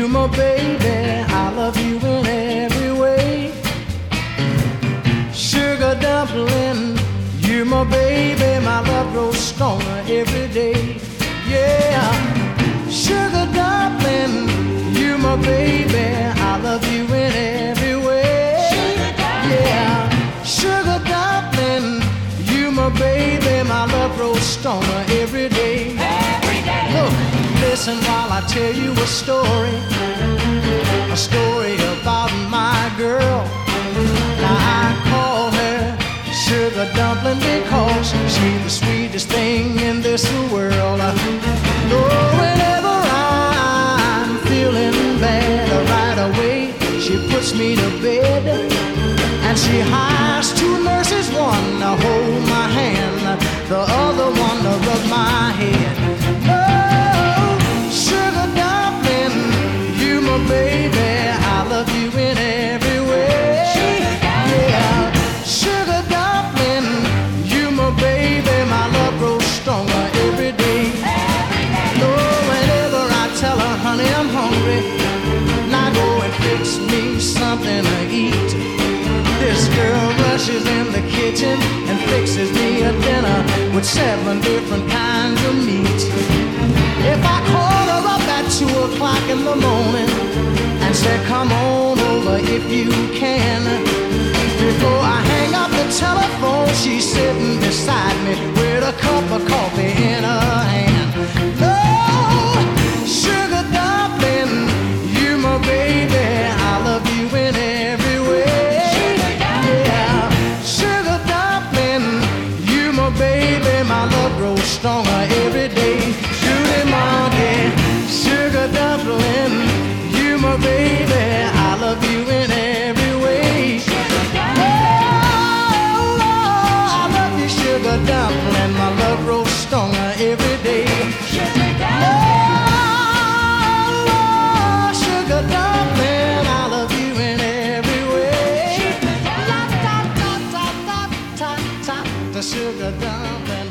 my baby, I love you in every way. Sugar dumpling, you my baby, my love grows stronger every day. Yeah, sugar dumpling, you my baby, I love you in every way. Yeah, sugar dumpling, you my baby, my love grows stronger every day. Look, listen while I tell you a story about my girl. Now I call her sugar dumpling because she's the sweetest thing in this world. Oh, whenever I'm feeling bad, right away she puts me to bed, and she hires two nurses, one to hold my hand, the other one to rub my head. Oh, sugar dumpling, you my baby, I love you in every way. Yeah, sugar dumpling, you my baby, my love grows stronger every day. Oh, whenever I tell her, honey, I'm hungry, now go and fix me something to eat. This girl rushes in the kitchen and fixes me a dinner with 7 different kinds of meat. If I call her up at 2 o'clock in the morning and say, come on over if you can, before I hang up the telephone, she's sitting beside me with a cup of coffee in her hand. Oh, sugar dumpling, you my baby, I love you in every way. Yeah, sugar dumpling, you my baby, my love grows stronger every day. Judy monkey, sugar dumpling, you my baby, I love you in every way. Oh, I love you, sugar dumpling, my love grows stronger every day. Oh, sugar dumpling, I love you in every way. La, da, da, da, da, da, da, da, sugar dumpling.